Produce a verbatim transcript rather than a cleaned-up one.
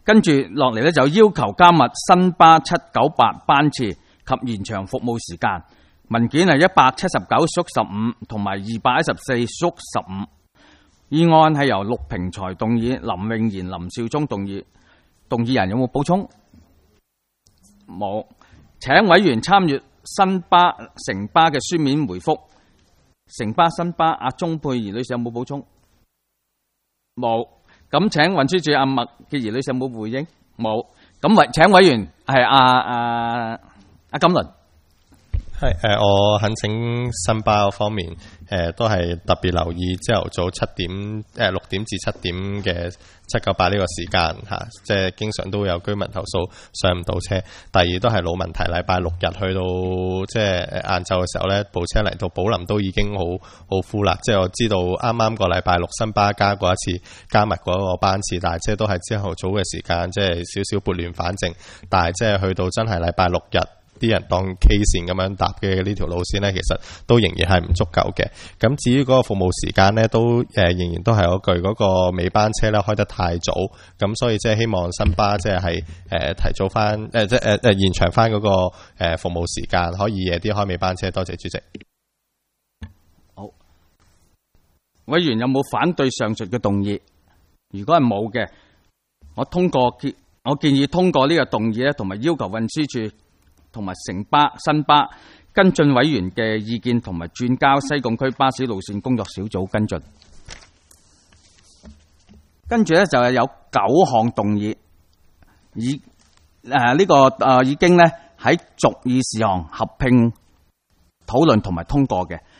跟住落嚟咧就要求加密新巴七九八班次及延長服務時間。文件係一百七十九縮十五同埋二百一十四縮十五。議案係由陸平才動議，林穎賢、林少忠動議。動議人有冇補充？冇。請委員參閱新巴、城巴嘅書面回覆。城巴、新巴，阿鍾沛儀女士有冇補充？冇。咁請運輸署阿麥潔儀女士有冇回應？冇。咁委請委員係阿阿阿金麟。 係誒、呃，我懇請新巴方面誒、呃，都係特別留意朝頭早七點誒六點至七點嘅七九八呢個時間嚇、啊，即係經常都會有居民投訴上唔到車。第二都係老問題，禮拜六日去到即係晏晝嘅時候咧，部車嚟到寶林都已經好好呼啦。即係我知道啱啱個禮拜六新巴加過一次加密過一個班次，但係即係都係朝頭早嘅時間，即係少少撥亂反正。但係即係去到真係禮拜六日。啲人當 K 線咁樣搭嘅呢條路線呢，其實都仍然係唔足夠嘅。咁至於嗰個服務時間呢，都誒、呃、仍然都係嗰句嗰、嗰個尾班車咧開得太早，咁所以即係希望新巴即係係誒提早翻誒即係誒誒延長翻嗰、嗰個、呃、服務時間，可以夜啲開尾班車。多謝主席。 好，委員有冇反對上述嘅動議？如果係冇嘅，我通過建我建議通過呢個動議咧，同埋要求運輸署同埋城巴、新巴跟進委員嘅意見，同埋轉交西貢區巴士路線工作小組跟進。跟住咧就係有九項動議，已誒呢個誒已經咧喺逐議事項合併討論同埋通過嘅。